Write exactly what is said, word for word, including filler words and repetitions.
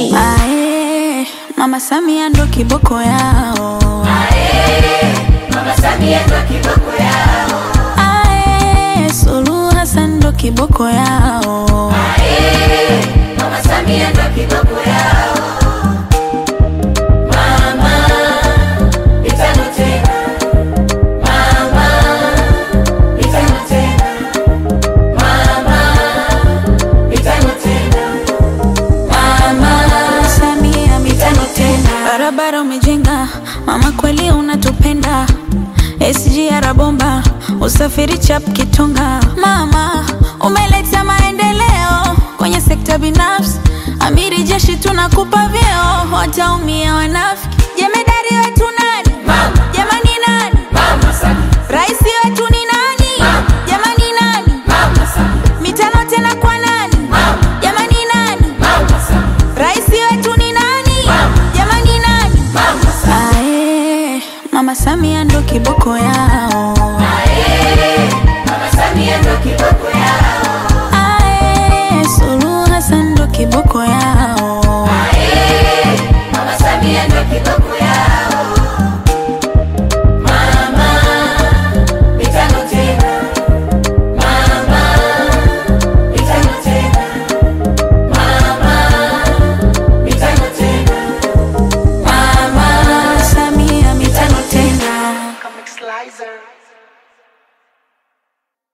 G. Ae, Mama Samia ndo kiboko yao. Ae, Mama Samia ndo kiboko yao. Ae, Suluhu Hassan ndo kiboko yao. Ae, Mama Samia ndo kiboko yao. Mama, mitano tena. Mama, mitano tena. Mama, mitano tena. Mama Samia mitano tena. Barabara umejenga, mama kweli unatupenda. S G R bomba, usafiri chap kitonga. Mama umeleta maendeleo kwenye sekta binafsi. Amiri jeshi tunakupa vyeo, wataumia wanafiki.